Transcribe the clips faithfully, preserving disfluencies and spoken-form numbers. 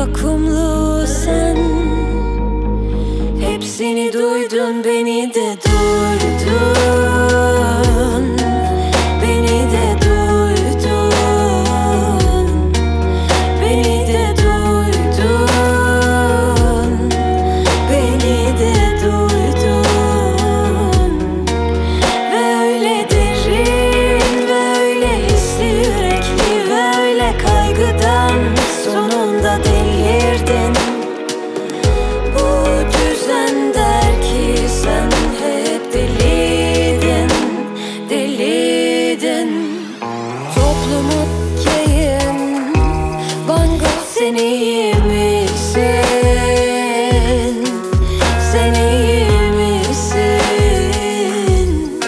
vakumlu sen. Hepsini duydun, beni de duydun. Beni de duydun. Beni de duydun. Beni de duydun. Ve öyle derin, ve öyle hisli, yürekli, ve öyle kaygıdan sonunda delirdin. Bu düzen der ki sen hep deliydin, deliydin. Toplumun yayın, Van Gogh, sen iyi misin? Sen iyi misin?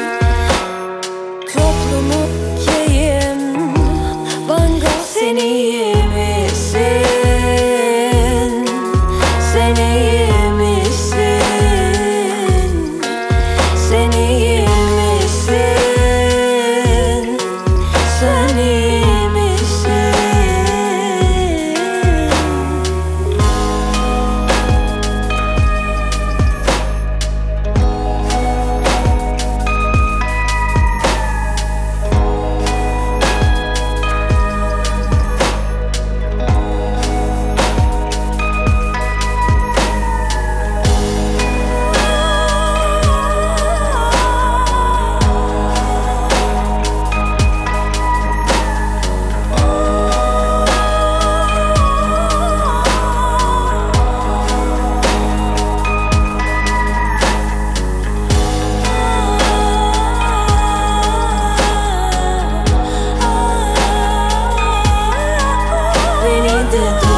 Toplumun yayın, Van Gogh, sen iyi misin? Sen iyi misin? Sen iyi misin? Sen iyi misin? Beni de